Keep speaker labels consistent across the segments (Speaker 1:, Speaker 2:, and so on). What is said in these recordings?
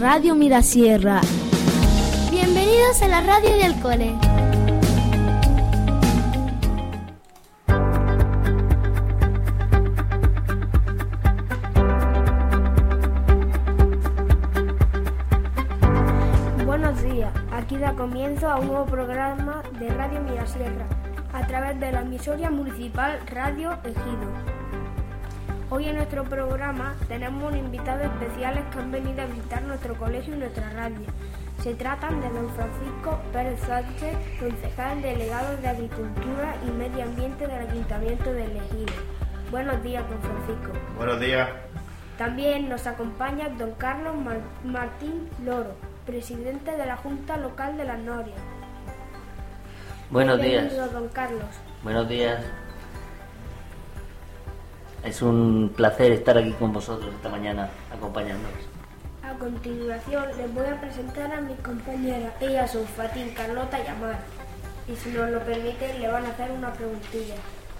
Speaker 1: Radio Mirasierra. Bienvenidos a la radio del cole.
Speaker 2: Buenos días, aquí da comienzo a un nuevo programa de Radio Mirasierra a través de la emisora municipal Radio Ejido. Hoy en nuestro programa tenemos un invitado especiales que han venido a visitar nuestro colegio y nuestra radio. Se tratan de don Francisco Pérez Sánchez, concejal delegado de Agricultura y Medio Ambiente del Ayuntamiento de Ejido. Buenos días, don Francisco.
Speaker 3: Buenos días.
Speaker 2: También nos acompaña don Carlos Martín Loro, presidente de la Junta Local de Las Norias.
Speaker 4: Buenos días.
Speaker 2: Bienvenido, don Carlos.
Speaker 4: Buenos días. Es un placer estar aquí con vosotros esta mañana, acompañándonos.
Speaker 2: A continuación les voy a presentar a mis compañeras. Ellas son Fatín, Carlota y Amar. Y si nos lo permiten, le van a hacer una preguntilla.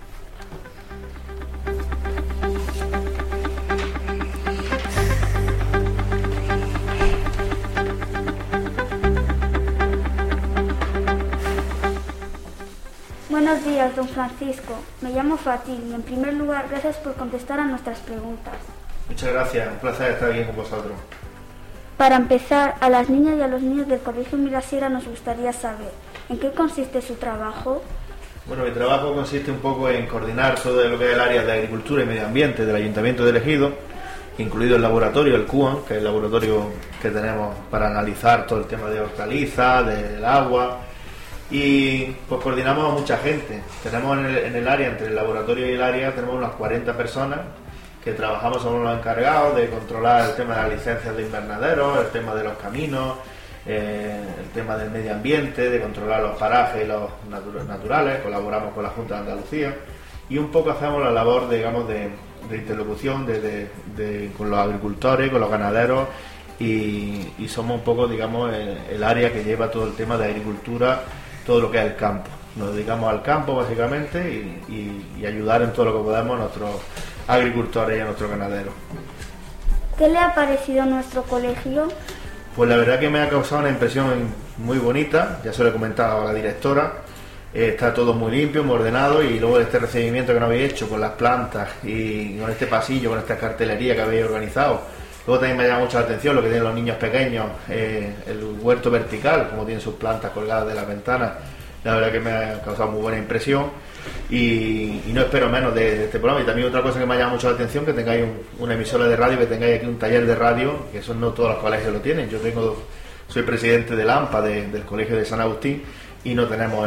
Speaker 5: Buenos días, don Francisco. Me llamo Fatín y en primer lugar, gracias por contestar a nuestras preguntas.
Speaker 3: Muchas gracias, un placer estar aquí con vosotros.
Speaker 5: Para empezar, a las niñas y a los niños del Colegio Mirasierra nos gustaría saber ¿en qué consiste su trabajo?
Speaker 3: Bueno, mi trabajo consiste un poco en coordinar todo lo que es el área de Agricultura y Medio Ambiente del Ayuntamiento de Ejido, incluido el laboratorio, el CUAN, que es el laboratorio que tenemos para analizar todo el tema de hortalizas, del agua. Y pues coordinamos a mucha gente. Tenemos en el área, entre el laboratorio y el área, tenemos unas 40 personas que trabajamos, somos los encargados de controlar el tema de las licencias de invernaderos, el tema de los caminos, el tema del medio ambiente, de controlar los parajes y los naturales. Colaboramos con la Junta de Andalucía y un poco hacemos la labor, digamos, de interlocución con los agricultores, con los ganaderos y somos un poco, digamos, el área que lleva todo el tema de agricultura, todo lo que es el campo. Nos dedicamos al campo básicamente y ayudar en todo lo que podamos a nuestros agricultores y a nuestros ganaderos.
Speaker 5: ¿Qué le ha parecido nuestro colegio?
Speaker 3: Pues la verdad que me ha causado una impresión muy bonita, ya se lo he comentado a la directora. Está todo muy limpio, muy ordenado, y luego este recibimiento que nos habéis hecho con las plantas y con este pasillo, con esta cartelería que habéis organizado. Luego también me llama mucho la atención lo que tienen los niños pequeños, el huerto vertical, como tienen sus plantas colgadas de las ventanas. La verdad que me ha causado muy buena impresión y no espero menos de este programa. Y también otra cosa que me ha llamado mucho la atención, que tengáis una emisora de radio, que tengáis aquí un taller de radio, que eso no todos los colegios lo tienen. Yo soy presidente del AMPA, del Colegio de San Agustín, y no tenemos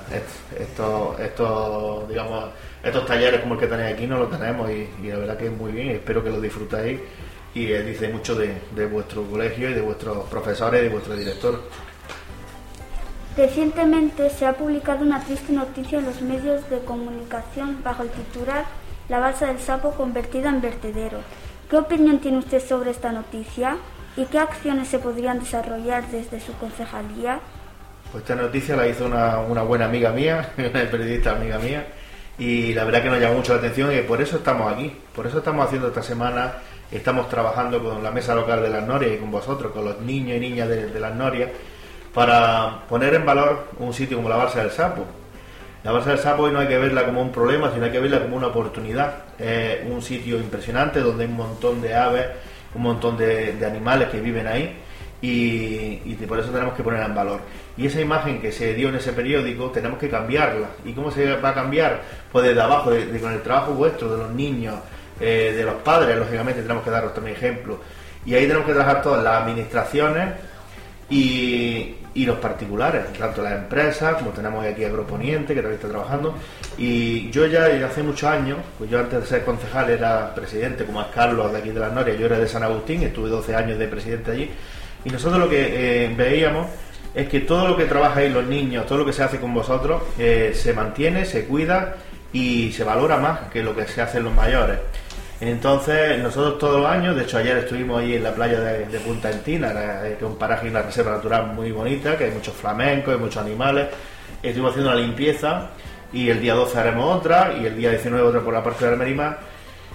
Speaker 3: estos talleres como el que tenéis aquí, no lo tenemos, y la verdad que es muy bien, espero que lo disfrutéis. Y dice mucho de vuestro colegio y de vuestros profesores y de vuestro director.
Speaker 5: Recientemente se ha publicado una triste noticia en los medios de comunicación bajo el titular La balsa del Sapo convertida en vertedero. ¿Qué opinión tiene usted sobre esta noticia? ¿Y qué acciones se podrían desarrollar desde su concejalía?
Speaker 3: Pues esta noticia la hizo una buena amiga mía, una periodista amiga mía, y la verdad que nos llamó mucho la atención y por eso estamos aquí, por eso estamos haciendo esta semana. Estamos trabajando con la mesa local de Las Norias y con vosotros, con los niños y niñas de Las Norias, para poner en valor un sitio como la Balsa del Sapo. La Balsa del Sapo hoy no hay que verla como un problema, sino hay que verla como una oportunidad. Es un sitio impresionante donde hay un montón de aves, un montón de animales que viven ahí y por eso tenemos que ponerla en valor. Y esa imagen que se dio en ese periódico tenemos que cambiarla. ¿Y cómo se va a cambiar? Pues desde abajo, con el trabajo vuestro, de los niños, de los padres, lógicamente tenemos que daros también ejemplo, y ahí tenemos que trabajar todas las administraciones y los particulares, tanto las empresas como tenemos aquí Agroponiente, que también está trabajando. Y yo ya desde hace muchos años, pues yo antes de ser concejal era presidente, como es Carlos de aquí de Las Norias, yo era de San Agustín, estuve 12 años de presidente allí, y nosotros lo que veíamos es que todo lo que trabajáis los niños, todo lo que se hace con vosotros, se mantiene, se cuida y se valora más que lo que se hace en los mayores. Entonces nosotros todos los años, de hecho ayer estuvimos ahí en la playa de Punta Entina, que es un paraje y una reserva natural muy bonita, que hay muchos flamencos, hay muchos animales. Estuvimos haciendo una limpieza y el día 12 haremos otra y el día 19 otra por la parte de Almerimar.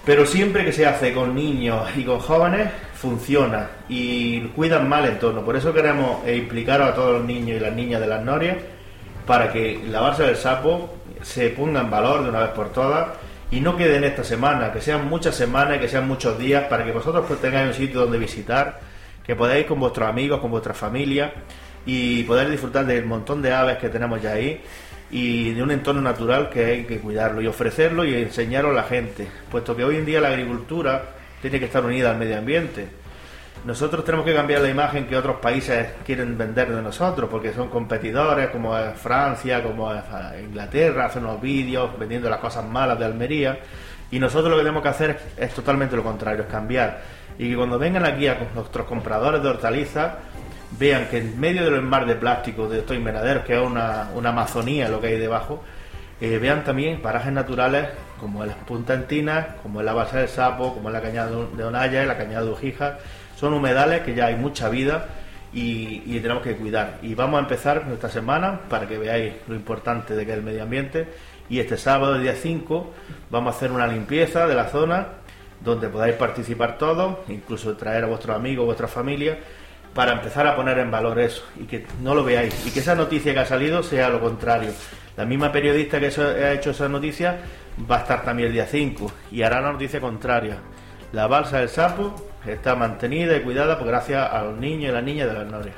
Speaker 3: Pero siempre que se hace con niños y con jóvenes, funciona y cuidan más el entorno. Por eso queremos implicar a todos los niños y las niñas de las Norias para que la balsa del Sapo se ponga en valor de una vez por todas y no quede en esta semana, que sean muchas semanas y que sean muchos días para que vosotros pues tengáis un sitio donde visitar, que podáis con vuestros amigos, con vuestra familia y poder disfrutar del montón de aves que tenemos ya ahí y de un entorno natural que hay que cuidarlo y ofrecerlo y enseñarlo a la gente, puesto que hoy en día la agricultura tiene que estar unida al medio ambiente. Nosotros tenemos que cambiar la imagen que otros países quieren vender de nosotros, porque son competidores, como es Francia, como es Inglaterra, hacen unos vídeos vendiendo las cosas malas de Almería, y nosotros lo que tenemos que hacer es totalmente lo contrario, es cambiar, y que cuando vengan aquí a nuestros compradores de hortalizas, vean que en medio del mar de plástico de estos invernaderos, que es una Amazonía lo que hay debajo, vean también parajes naturales como es Punta Encinas, como es la Balsa del Sapo, como es la Cañada de Onaya y la Cañada de Ujija. Son humedales que ya hay mucha vida y tenemos que cuidar. Y vamos a empezar esta semana para que veáis lo importante de que es el medio ambiente. Y este sábado, el día 5, vamos a hacer una limpieza de la zona donde podáis participar todos, incluso traer a vuestros amigos, vuestra familia, para empezar a poner en valor eso y que no lo veáis y que esa noticia que ha salido sea lo contrario. La misma periodista que ha hecho esa noticia va a estar también el día 5 y hará la noticia contraria. La Balsa del Sapo está mantenida y cuidada gracias a los niños y las niñas de las Norias.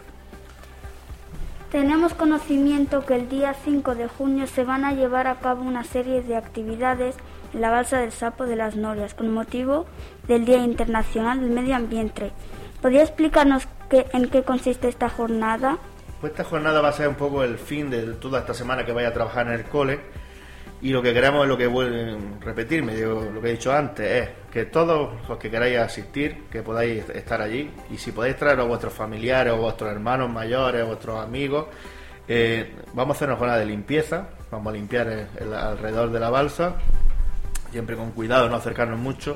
Speaker 5: Tenemos conocimiento que el día 5 de junio se van a llevar a cabo una serie de actividades en la Balsa del Sapo de las Norias con motivo del Día Internacional del Medio Ambiente. ¿Podría explicarnos en qué consiste esta jornada?
Speaker 3: Pues esta jornada va a ser un poco el fin de toda esta semana que vaya a trabajar en el cole y lo que queremos es lo que vuelvo a repetirme, lo que he dicho antes, es que todos los que queráis asistir, que podáis estar allí y si podéis traer a vuestros familiares o vuestros hermanos mayores o vuestros amigos, vamos a hacer una jornada de limpieza, vamos a limpiar alrededor de la balsa, siempre con cuidado, no acercarnos mucho.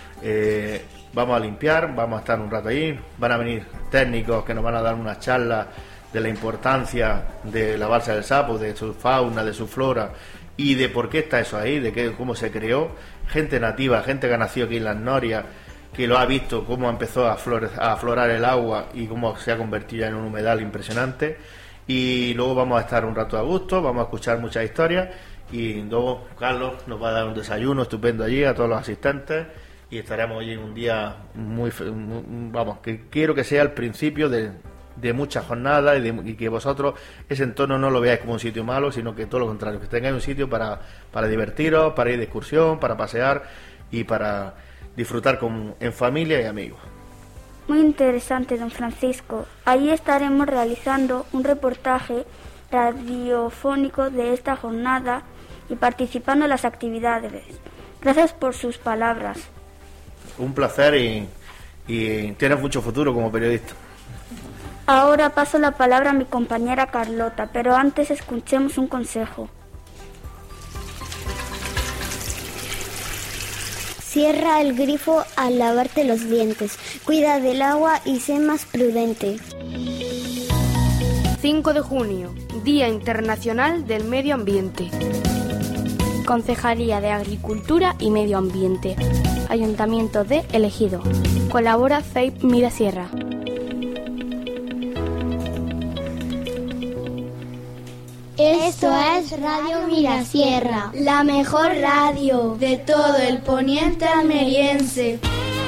Speaker 3: Vamos a limpiar, vamos a estar un rato ahí, van a venir técnicos que nos van a dar una charla de la importancia de la Balsa del Sapo, de su fauna, de su flora y de por qué está eso ahí, de cómo se creó, gente nativa, gente que ha nacido aquí en las Norias, que lo ha visto, cómo empezó a aflorar el agua y cómo se ha convertido en un humedal impresionante. Y luego vamos a estar un rato a gusto, vamos a escuchar muchas historias y luego Carlos nos va a dar un desayuno estupendo allí a todos los asistentes. Y estaremos hoy en un día vamos, que quiero que sea el principio de muchas jornadas y que vosotros ese entorno no lo veáis como un sitio malo, sino que todo lo contrario, que tengáis un sitio para divertiros, para ir de excursión, para pasear y para disfrutar en familia y amigos.
Speaker 5: Muy interesante, don Francisco. Allí estaremos realizando un reportaje radiofónico de esta jornada y participando en las actividades. Gracias por sus palabras.
Speaker 3: Un placer y tienes mucho futuro como periodista.
Speaker 5: Ahora paso la palabra a mi compañera Carlota, pero antes escuchemos un consejo.
Speaker 1: Cierra el grifo al lavarte los dientes. Cuida del agua y sé más prudente.
Speaker 2: 5 de junio, Día Internacional del Medio Ambiente.
Speaker 6: Concejalía de Agricultura y Medio Ambiente. Ayuntamiento de El Ejido. Colabora CEIP Mirasierra.
Speaker 1: Esto es Radio Mirasierra, la mejor radio de todo el poniente almeriense.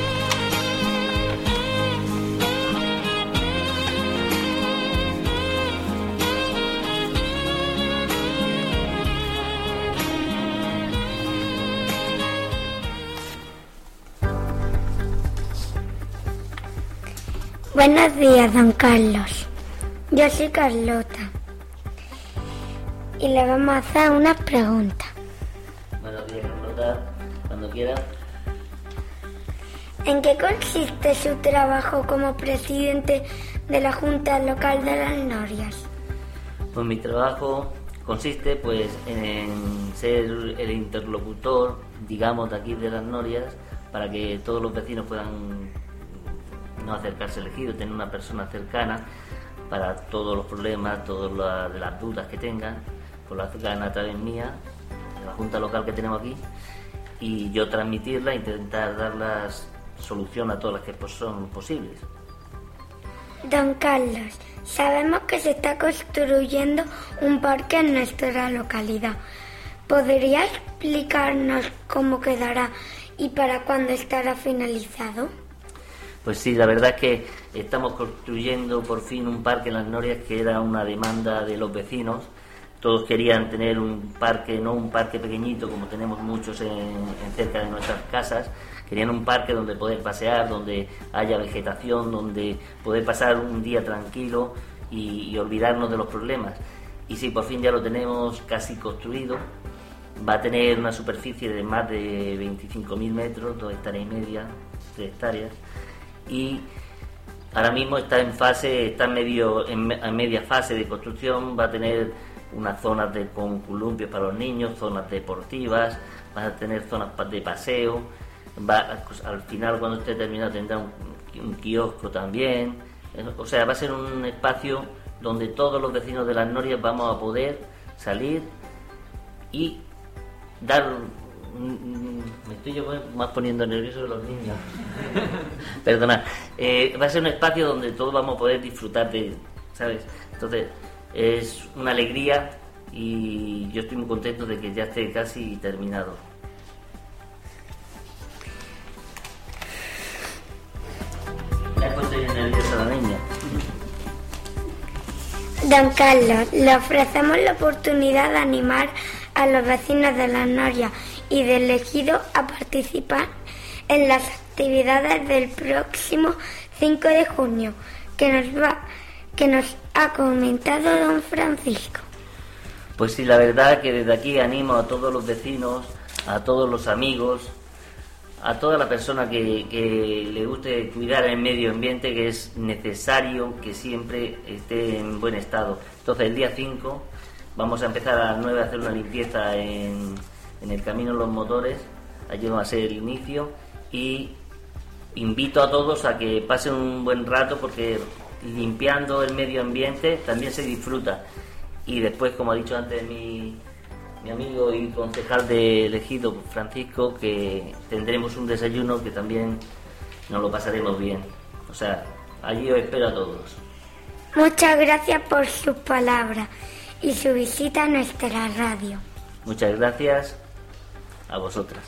Speaker 1: Buenos días, don Carlos. Yo soy Carlota. Y le vamos a hacer unas preguntas.
Speaker 4: Buenos días, Carlota. Cuando quieras.
Speaker 1: ¿En qué consiste su trabajo como presidente de la Junta Local de las Norias?
Speaker 4: Pues mi trabajo consiste pues en ser el interlocutor, digamos, de aquí de las Norias, para que todos los vecinos puedan no acercarse al Ejido, tener una persona cercana para todos los problemas, todas las dudas que tengan, pues lo hagan a través mía, de la Junta Local que tenemos aquí, y yo transmitirla e intentar dar la solución a todas las que son posibles.
Speaker 1: Don Carlos, sabemos que se está construyendo un parque en nuestra localidad. ¿Podría explicarnos cómo quedará y para cuándo estará finalizado?
Speaker 4: Pues sí, la verdad es que estamos construyendo por fin un parque en Las Norias, que era una demanda de los vecinos. Todos querían tener un parque, no un parque pequeñito como tenemos muchos en cerca de nuestras casas. Querían un parque donde poder pasear, donde haya vegetación, donde poder pasar un día tranquilo y olvidarnos de los problemas. Y sí, por fin ya lo tenemos casi construido. Va a tener una superficie de más de 25.000 metros, 2,5 hectáreas, 3 hectáreas. Y ahora mismo está en media fase de construcción. Va a tener unas zonas con columpios para los niños, zonas deportivas, va a tener zonas de paseo, al final cuando esté terminado tendrá un kiosco también. O sea, va a ser un espacio donde todos los vecinos de Las Norias vamos a poder salir y dar... Me estoy yo más poniendo nervioso de los niños. Perdonad. Va a ser un espacio donde todos vamos a poder disfrutar de, ¿sabes? Entonces, es una alegría y yo estoy muy contento de que ya esté casi terminado. Le he puesto yo nerviosa a la niña.
Speaker 1: Don Carlos, le ofrecemos la oportunidad de animar a los vecinos de Las Norias y del Ejido a participar en las actividades del próximo 5 de junio que nos ha comentado don Francisco.
Speaker 4: Pues sí, la verdad que desde aquí animo a todos los vecinos, a todos los amigos, a toda la persona que le guste cuidar el medio ambiente, que es necesario que siempre esté en buen estado. Entonces el día 5 vamos a empezar a las 9 a hacer una limpieza en el Camino de los Motores. Allí va a ser el inicio y invito a todos a que pasen un buen rato, porque limpiando el medio ambiente también se disfruta. Y después, como ha dicho antes mi amigo y concejal de Ejido, Francisco, que tendremos un desayuno que también nos lo pasaremos bien. O sea, allí os espero a todos.
Speaker 1: Muchas gracias por sus palabras y su visita a nuestra radio.
Speaker 4: Muchas gracias a vosotras.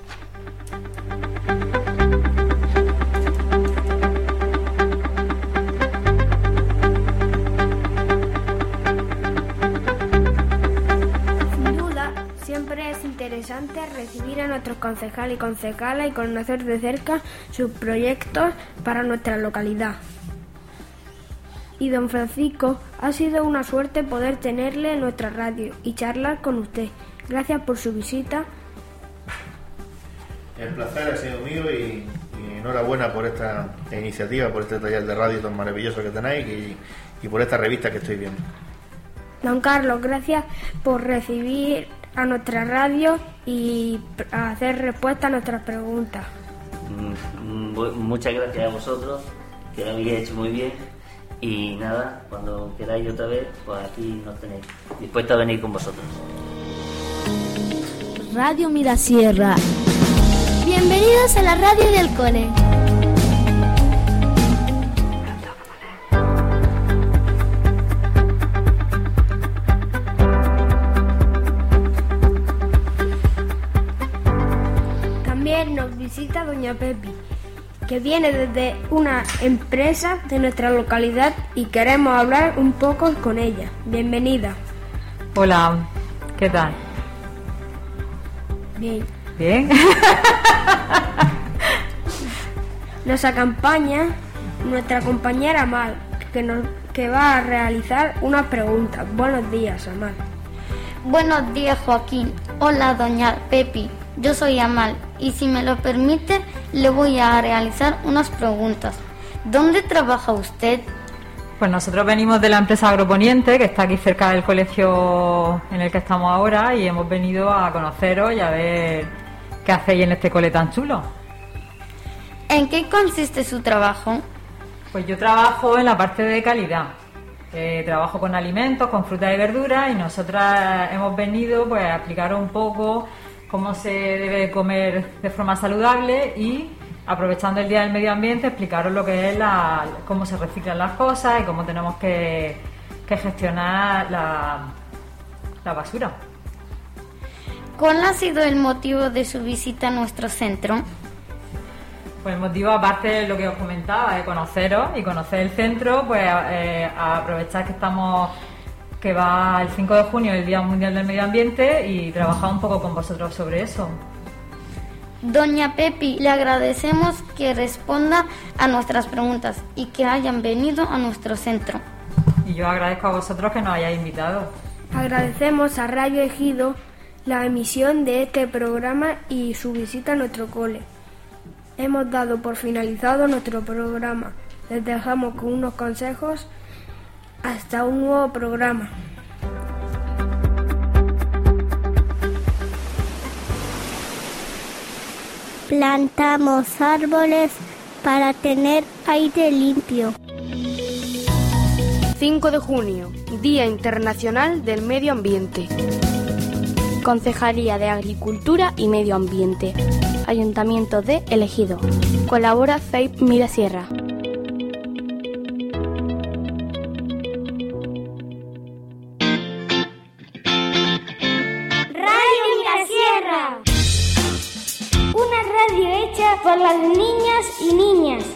Speaker 2: Siempre es interesante recibir a nuestros concejales y concejalas y conocer de cerca sus proyectos para nuestra localidad. Y don Francisco, ha sido una suerte poder tenerle en nuestra radio y charlar con usted. Gracias por su visita.
Speaker 3: El placer ha sido mío y enhorabuena por esta iniciativa, por este taller de radio tan maravilloso que tenéis y por esta revista que estoy viendo.
Speaker 2: Don Carlos, gracias por recibir a nuestra radio y hacer respuesta a nuestras preguntas.
Speaker 4: Muchas gracias a vosotros, que lo habéis hecho muy bien. Y nada, cuando queráis otra vez, pues aquí nos tenéis dispuestos a venir con vosotros.
Speaker 7: Radio Mirasierra. Bienvenidos a la radio del cole.
Speaker 2: Nos visita doña Pepi, que viene desde una empresa de nuestra localidad y queremos hablar un poco con ella. Bienvenida.
Speaker 8: Hola, ¿qué tal?
Speaker 2: Bien.
Speaker 8: ¿Bien?
Speaker 2: Nos acompaña nuestra compañera Amal, que va a realizar unas preguntas. Buenos días, Amal.
Speaker 9: Buenos días, Joaquín. Hola, doña Pepi. Yo soy Amal y si me lo permite le voy a realizar unas preguntas. ¿Dónde trabaja usted?
Speaker 8: Pues nosotros venimos de la empresa Agroponiente, que está aquí cerca del colegio en el que estamos ahora, y hemos venido a conoceros y a ver qué hacéis en este cole tan chulo.
Speaker 9: ¿En qué consiste su trabajo?
Speaker 8: Pues yo trabajo en la parte de calidad. Trabajo con alimentos, con frutas y verduras, y nosotras hemos venido pues a explicaros un poco cómo se debe comer de forma saludable y, aprovechando el Día del Medio Ambiente, explicaros lo que es cómo se reciclan las cosas y cómo tenemos que gestionar la basura.
Speaker 9: ¿Cuál ha sido el motivo de su visita a nuestro centro?
Speaker 8: Pues el motivo, aparte de lo que os comentaba, de conoceros y conocer el centro, pues a aprovechar que va el 5 de junio, el Día Mundial del Medio Ambiente, y trabajar un poco con vosotros sobre eso.
Speaker 9: Doña Pepi, le agradecemos que responda a nuestras preguntas y que hayan venido a nuestro centro.
Speaker 8: Y yo agradezco a vosotros que nos hayáis invitado.
Speaker 2: Agradecemos a Radio Ejido la emisión de este programa y su visita a nuestro cole. Hemos dado por finalizado nuestro programa. Les dejamos con unos consejos. Hasta un nuevo programa.
Speaker 7: Plantamos árboles para tener aire limpio.
Speaker 2: 5 de junio, Día Internacional del Medio Ambiente.
Speaker 6: Concejalía de Agricultura y Medio Ambiente. Ayuntamiento de El Ejido. Colabora FEIP Mirasierra.
Speaker 7: Radio Mirasierra. Una radio hecha por las niñas y niñas.